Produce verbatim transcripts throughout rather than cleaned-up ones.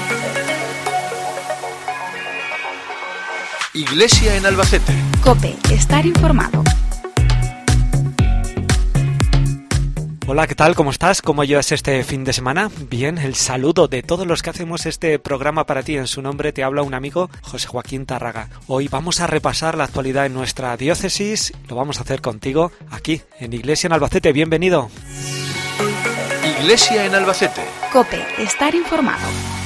Iglesia en Albacete. COPE, estar informado. Hola, ¿qué tal? ¿Cómo estás? ¿Cómo llevas este fin de semana? Bien, el saludo de todos los que hacemos este programa para ti. En su nombre te habla un amigo, José Joaquín Tárraga. Hoy vamos a repasar la actualidad en nuestra diócesis. Lo vamos a hacer contigo aquí, en Iglesia en Albacete. Bienvenido. Iglesia en Albacete. COPE, estar informado.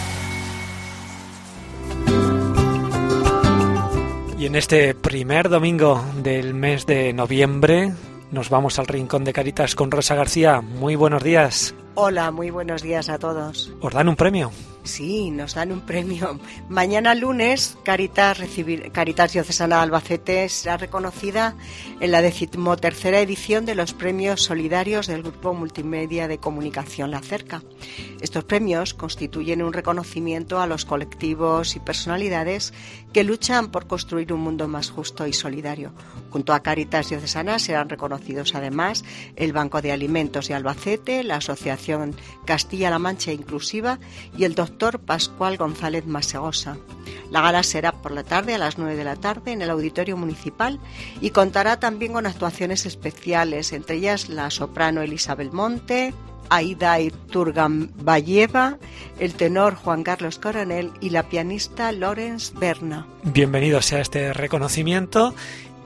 Y en este primer domingo del mes de noviembre nos vamos al Rincón de Cáritas con Rosa García. Muy buenos días. Hola, muy buenos días a todos. ¿Os dan un premio? Sí, nos dan un premio. Mañana lunes, Cáritas, recibir, Cáritas Diocesana de Albacete será reconocida en la decimotercera edición de los premios solidarios del Grupo Multimedia de Comunicación La Cerca. Estos premios constituyen un reconocimiento a los colectivos y personalidades que luchan por construir un mundo más justo y solidario. Junto a Cáritas Diocesana serán reconocidos además el Banco de Alimentos de Albacete, la Asociación Castilla-La Mancha Inclusiva y el doctor Pascual González Masegosa. La gala será por la tarde a las nueve de la tarde en el Auditorio Municipal y contará también con actuaciones especiales, entre ellas la soprano Elizabeth Monte, Aida Iturgamballeva, el tenor Juan Carlos Coronel y la pianista Lorenz Berna. Bienvenido sea este reconocimiento.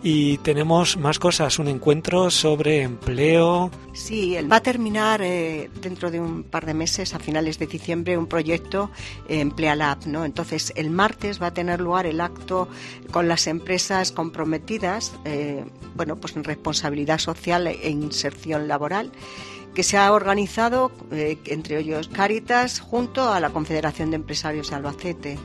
Y tenemos más cosas, un encuentro sobre empleo. Sí, va a terminar eh, dentro de un par de meses, a finales de diciembre, un proyecto eh, Emplealab, ¿no? Entonces, el martes va a tener lugar el acto con las empresas comprometidas, eh, bueno, pues en responsabilidad social e inserción laboral, que se ha organizado, eh, entre ellos Cáritas, junto a la Confederación de Empresarios de Albacete.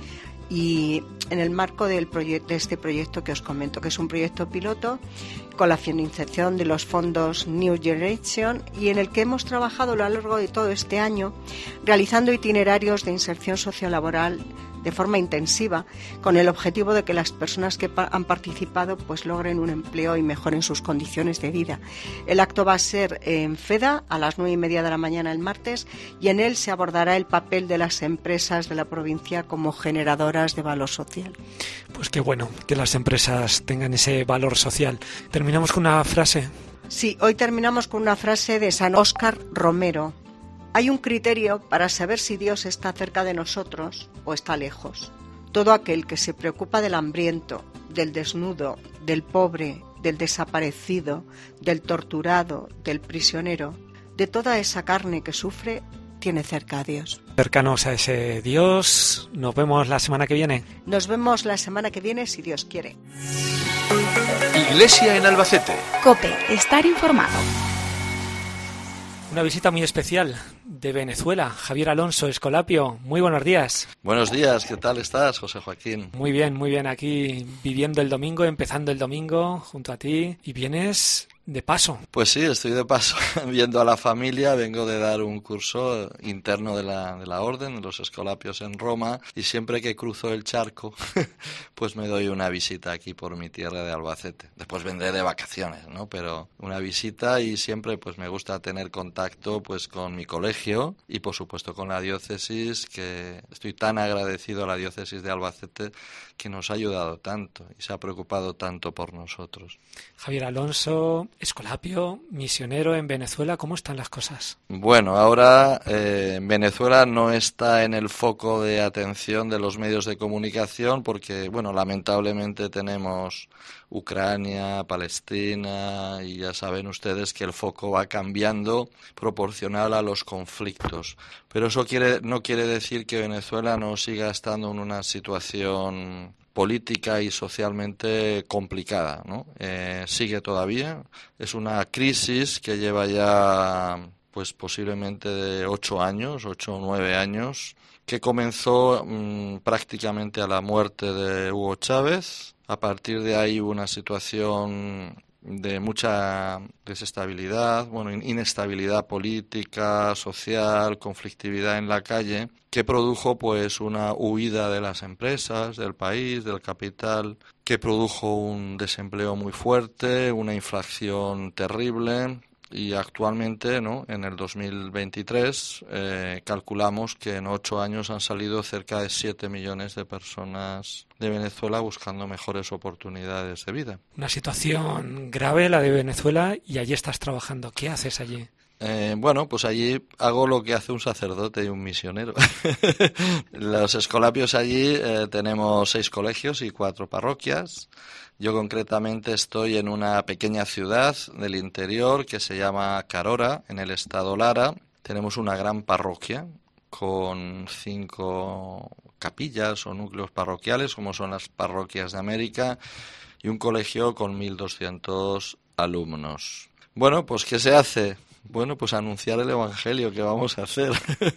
Y en el marco del proyecto, de este proyecto que os comento, que es un proyecto piloto con la financiación de los fondos New Generation y en el que hemos trabajado a lo largo de todo este año realizando itinerarios de inserción sociolaboral de forma intensiva con el objetivo de que las personas que pa- han participado pues logren un empleo y mejoren sus condiciones de vida. El acto va a ser en FEDA a las nueve y media de la mañana el martes y en él se abordará el papel de las empresas de la provincia como generadoras de valor social. Pues qué bueno que las empresas tengan ese valor social. Terminamos con una frase. Sí, hoy terminamos con una frase de San Óscar Romero. Hay un criterio para saber si Dios está cerca de nosotros o está lejos. Todo aquel que se preocupa del hambriento, del desnudo, del pobre, del desaparecido, del torturado, del prisionero, de toda esa carne que sufre, tiene cerca a Dios. Cercanos a ese Dios. Nos vemos la semana que viene. Nos vemos la semana que viene, si Dios quiere. Iglesia en Albacete. COPE, estar informado. Una visita muy especial de Venezuela. Javier Alonso Escolapio, muy buenos días. Buenos días, ¿qué tal estás, José Joaquín? Muy bien, muy bien, aquí viviendo el domingo, empezando el domingo junto a ti. Y vienes de paso. Pues sí, estoy de paso viendo a la familia. Vengo de dar un curso interno de la, de la Orden, de los Escolapios en Roma, y siempre que cruzo el charco, pues me doy una visita aquí por mi tierra de Albacete. Después vendré de vacaciones, ¿no? Pero una visita y siempre pues me gusta tener contacto pues con mi colegio y por supuesto con la diócesis, que estoy tan agradecido a la diócesis de Albacete que nos ha ayudado tanto y se ha preocupado tanto por nosotros. Javier Alonso Escolapio, misionero en Venezuela, ¿cómo están las cosas? Bueno, ahora eh, Venezuela no está en el foco de atención de los medios de comunicación porque, bueno, lamentablemente tenemos Ucrania, Palestina y ya saben ustedes que el foco va cambiando proporcional a los conflictos. Pero eso quiere, no quiere decir que Venezuela no siga estando en una situación política y socialmente complicada, ¿no? Eh, sigue todavía. Es una crisis que lleva ya, pues posiblemente de ocho años, ocho o nueve años, que comenzó mmm, prácticamente a la muerte de Hugo Chávez. A partir de ahí hubo una situación de mucha desestabilidad, bueno, inestabilidad política, social, conflictividad en la calle, que produjo pues una huida de las empresas, del país, del capital, que produjo un desempleo muy fuerte, una inflación terrible, y actualmente, ¿no?, en el dos mil veintitrés eh, calculamos que en ocho años han salido cerca de siete millones de personas de Venezuela buscando mejores oportunidades de vida. Una situación grave la de Venezuela, y allí estás trabajando. ¿Qué haces allí? Eh, bueno, pues allí hago lo que hace un sacerdote y un misionero. Los escolapios allí eh, tenemos seis colegios y cuatro parroquias. Yo concretamente estoy en una pequeña ciudad del interior que se llama Carora, en el estado Lara. Tenemos una gran parroquia con cinco capillas o núcleos parroquiales, como son las parroquias de América, y un colegio con mil doscientos alumnos. Bueno, pues ¿qué se hace? Bueno, pues anunciar el Evangelio, ¿qué vamos a hacer?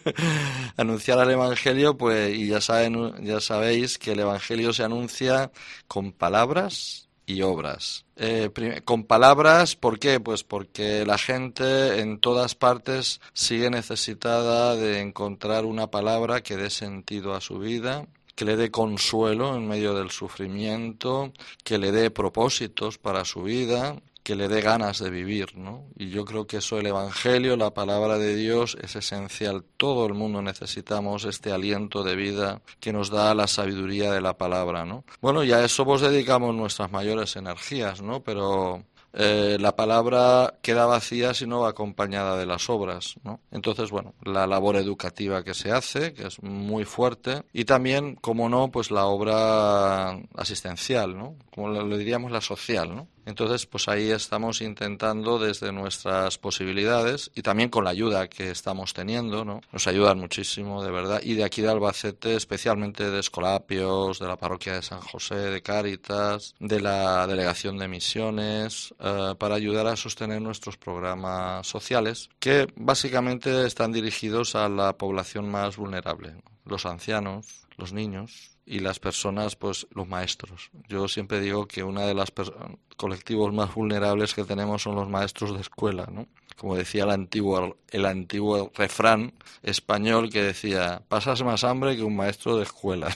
Anunciar el Evangelio, pues, y ya saben, ya sabéis que el Evangelio se anuncia con palabras y obras. Eh, prim- con palabras, ¿por qué? Pues porque la gente en todas partes sigue necesitada de encontrar una palabra que dé sentido a su vida, que le dé consuelo en medio del sufrimiento, que le dé propósitos para su vida, que le dé ganas de vivir, ¿no? Y yo creo que eso, el Evangelio, la palabra de Dios, es esencial. Todo el mundo necesitamos este aliento de vida que nos da la sabiduría de la palabra, ¿no? Bueno, y a eso pues dedicamos nuestras mayores energías, ¿no? Pero eh, la palabra queda vacía si no va acompañada de las obras, ¿no? Entonces, bueno, la labor educativa que se hace, que es muy fuerte, y también, como no, pues la obra asistencial, ¿no? Como lo diríamos, la social, ¿no? Entonces, pues ahí estamos intentando desde nuestras posibilidades y también con la ayuda que estamos teniendo, ¿no? Nos ayudan muchísimo, de verdad. Y de aquí de Albacete, especialmente de Escolapios, de la parroquia de San José, de Cáritas, de la Delegación de Misiones, eh, para ayudar a sostener nuestros programas sociales, que básicamente están dirigidos a la población más vulnerable, ¿no? Los ancianos, los niños y las personas, pues los maestros. Yo siempre digo que uno de los colectivos más vulnerables que tenemos son los maestros de escuela, ¿no? Como decía el antiguo, el antiguo refrán español que decía, pasas más hambre que un maestro de escuela.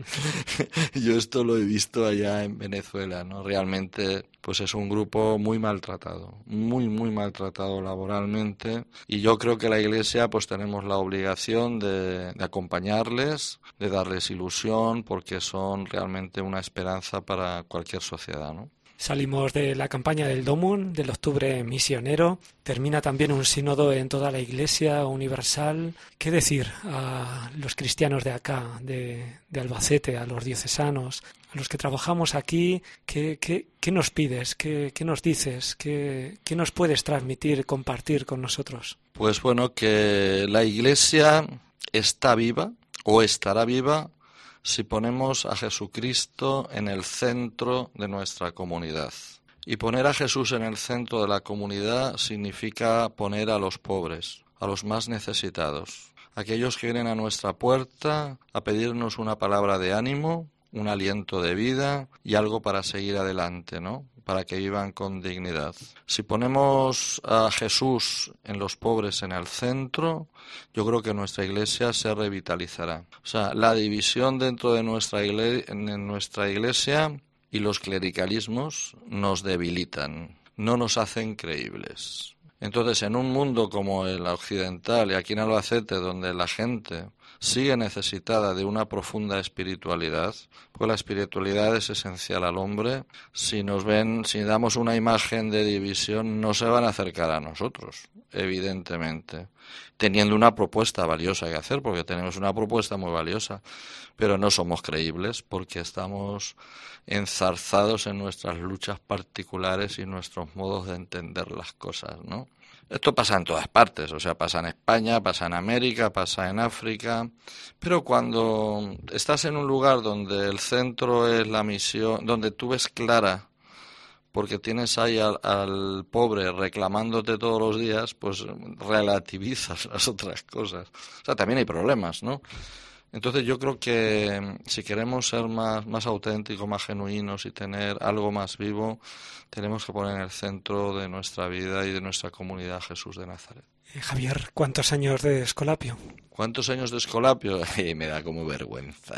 Yo esto lo he visto allá en Venezuela, ¿no? Realmente, pues es un grupo muy maltratado, muy, muy maltratado laboralmente, y yo creo que la Iglesia, pues tenemos la obligación de, de acompañarles, de darles ilusión, porque son realmente una esperanza para cualquier sociedad, ¿no? Salimos de la campaña del Domum, del Octubre Misionero. Termina también un sínodo en toda la Iglesia universal. ¿Qué decir a los cristianos de acá, de, de Albacete, a los diocesanos, a los que trabajamos aquí? ¿Qué, qué, qué nos pides? ¿Qué, qué nos dices? ¿Qué, qué nos puedes transmitir, compartir con nosotros? Pues bueno, que la Iglesia está viva o estará viva si ponemos a Jesucristo en el centro de nuestra comunidad. Y poner a Jesús en el centro de la comunidad significa poner a los pobres, a los más necesitados, aquellos que vienen a nuestra puerta a pedirnos una palabra de ánimo, un aliento de vida y algo para seguir adelante, ¿no? Para que vivan con dignidad. Si ponemos a Jesús en los pobres en el centro, yo creo que nuestra Iglesia se revitalizará. O sea, la división dentro de nuestra iglesia, en nuestra iglesia y los clericalismos nos debilitan, no nos hacen creíbles. Entonces, en un mundo como el occidental y aquí en Albacete, donde la gente sigue necesitada de una profunda espiritualidad, porque la espiritualidad es esencial al hombre, si nos ven, si damos una imagen de división, no se van a acercar a nosotros, evidentemente, teniendo una propuesta valiosa que hacer, porque tenemos una propuesta muy valiosa, pero no somos creíbles porque estamos enzarzados en nuestras luchas particulares y nuestros modos de entender las cosas, ¿no? Esto pasa en todas partes, o sea, pasa en España, pasa en América, pasa en África, pero cuando estás en un lugar donde el centro es la misión, donde tú ves clara, porque tienes ahí al, al pobre reclamándote todos los días, pues relativizas las otras cosas. O sea, también hay problemas, ¿no? Entonces yo creo que si queremos ser más, más auténticos, más genuinos y tener algo más vivo, tenemos que poner en el centro de nuestra vida y de nuestra comunidad a Jesús de Nazaret. Eh, Javier, ¿cuántos años de Escolapio? ¿Cuántos años de Escolapio? Eh, me da como vergüenza.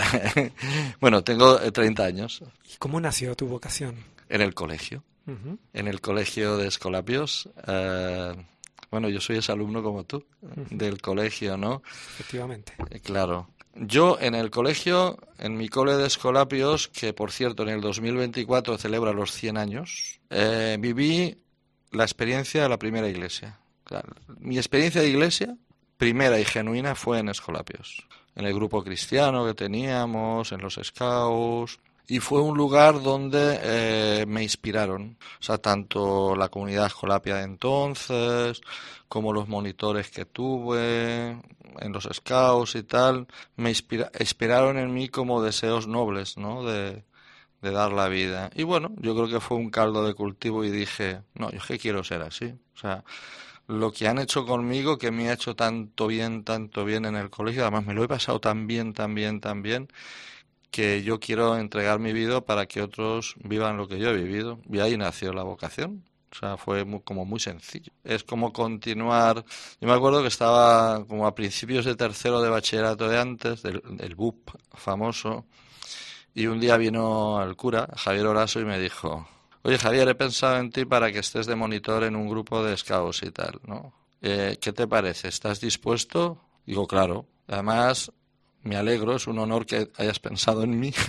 Bueno, tengo treinta años. ¿Y cómo nació tu vocación? En el colegio. Uh-huh. En el colegio de Escolapios. Eh, Bueno, yo soy ese alumno como tú, del colegio, ¿no? Efectivamente. Eh, claro. Yo en el colegio, en mi cole de Escolapios, que por cierto en el dos mil veinticuatro celebra los cien años, eh, viví la experiencia de la primera iglesia. Claro, mi experiencia de iglesia, primera y genuina, fue en Escolapios, en el grupo cristiano que teníamos, en los scouts, y fue un lugar donde eh, me inspiraron, o sea, tanto la comunidad escolapia de entonces, como los monitores que tuve en los scouts y tal, me inspira, inspiraron en mí como deseos nobles, ¿no?, de, de dar la vida. Y bueno, yo creo que fue un caldo de cultivo y dije, no, yo es que quiero ser así, o sea, lo que han hecho conmigo, que me ha hecho tanto bien, tanto bien en el colegio, además me lo he pasado tan bien, tan bien, tan bien, que yo quiero entregar mi vida para que otros vivan lo que yo he vivido. Y ahí nació la vocación. O sea, fue muy, como muy sencillo. Es como continuar. Yo me acuerdo que estaba como a principios de tercero de bachillerato de antes, del, del B U P famoso, y un día vino el cura, Javier Oraso, y me dijo, oye Javier, he pensado en ti para que estés de monitor en un grupo de scouts y tal, ¿no? Eh, ¿qué te parece? ¿Estás dispuesto? Digo, claro. Además, me alegro, es un honor que hayas pensado en mí,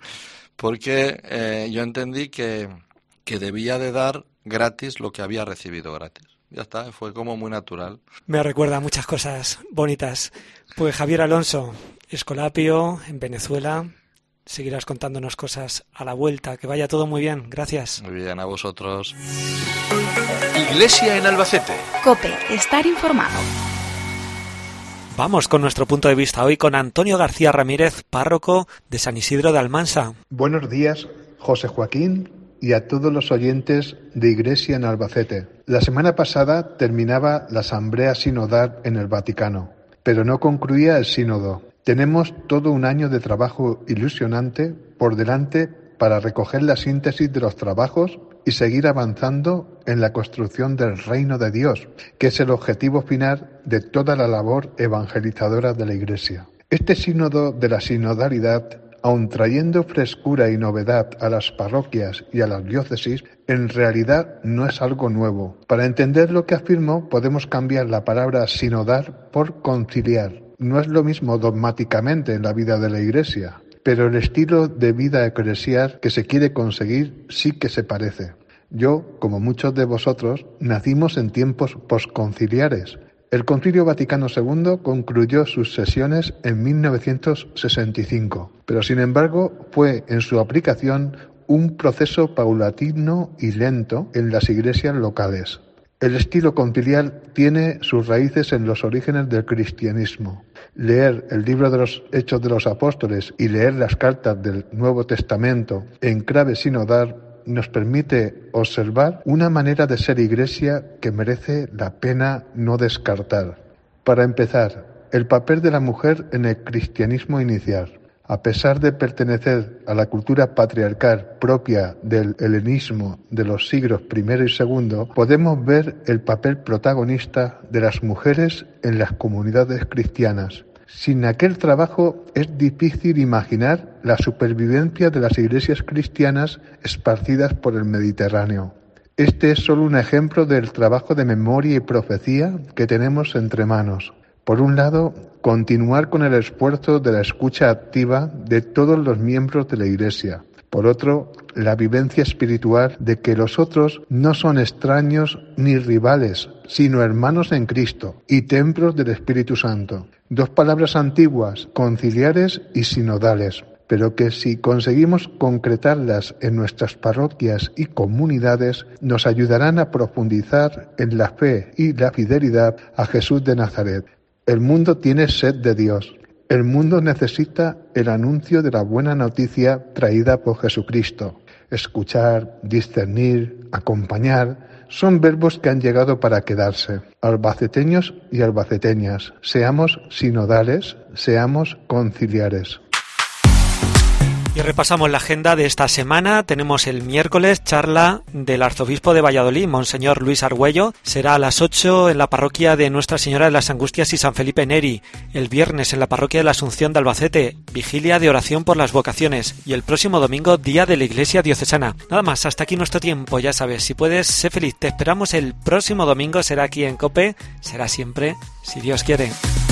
porque eh, yo entendí que, que debía de dar gratis lo que había recibido gratis. Ya está, fue como muy natural. Me recuerda a muchas cosas bonitas. Pues Javier Alonso, Escolapio, en Venezuela, seguirás contándonos cosas a la vuelta. Que vaya todo muy bien, gracias. Muy bien, a vosotros. Iglesia en Albacete. COPE, estar informado. Vamos con nuestro punto de vista hoy con Antonio García Ramírez, párroco de San Isidro de Almansa. Buenos días, José Joaquín, y a todos los oyentes de Iglesia en Albacete. La semana pasada terminaba la Asamblea Sinodal en el Vaticano, pero no concluía el sínodo. Tenemos todo un año de trabajo ilusionante por delante para recoger la síntesis de los trabajos y seguir avanzando en la construcción del reino de Dios, que es el objetivo final de toda la labor evangelizadora de la Iglesia. Este sínodo de la sinodalidad, aun trayendo frescura y novedad a las parroquias y a las diócesis, en realidad no es algo nuevo. Para entender lo que afirmo, podemos cambiar la palabra sinodal por conciliar. No es lo mismo dogmáticamente en la vida de la Iglesia, pero el estilo de vida eclesial que se quiere conseguir sí que se parece. Yo, como muchos de vosotros, nacimos en tiempos posconciliares. El Concilio Vaticano segundo concluyó sus sesiones en mil novecientos sesenta y cinco, pero sin embargo fue en su aplicación un proceso paulatino y lento en las iglesias locales. El estilo conciliar tiene sus raíces en los orígenes del cristianismo. Leer el libro de los Hechos de los Apóstoles y leer las cartas del Nuevo Testamento en clave sinodal nos permite observar una manera de ser iglesia que merece la pena no descartar. Para empezar, el papel de la mujer en el cristianismo inicial. A pesar de pertenecer a la cultura patriarcal propia del helenismo de los siglos primero y segundo, podemos ver el papel protagonista de las mujeres en las comunidades cristianas. Sin aquel trabajo es difícil imaginar la supervivencia de las iglesias cristianas esparcidas por el Mediterráneo. Este es solo un ejemplo del trabajo de memoria y profecía que tenemos entre manos. Por un lado, continuar con el esfuerzo de la escucha activa de todos los miembros de la Iglesia. Por otro, la vivencia espiritual de que los otros no son extraños ni rivales, sino hermanos en Cristo y templos del Espíritu Santo. Dos palabras antiguas, conciliares y sinodales, pero que si conseguimos concretarlas en nuestras parroquias y comunidades, nos ayudarán a profundizar en la fe y la fidelidad a Jesús de Nazaret. El mundo tiene sed de Dios. El mundo necesita el anuncio de la buena noticia traída por Jesucristo. Escuchar, discernir, acompañar, son verbos que han llegado para quedarse. Albaceteños y albaceteñas, seamos sinodales, seamos conciliares. Y repasamos la agenda de esta semana. Tenemos el miércoles charla del arzobispo de Valladolid, Monseñor Luis Argüello. Será a las ocho en la parroquia de Nuestra Señora de las Angustias y San Felipe Neri. El viernes en la parroquia de la Asunción de Albacete, vigilia de oración por las vocaciones. Y el próximo domingo, día de la Iglesia Diocesana. Nada más, hasta aquí nuestro tiempo, ya sabes. Si puedes, sé feliz. Te esperamos el próximo domingo, será aquí en COPE. Será siempre, si Dios quiere.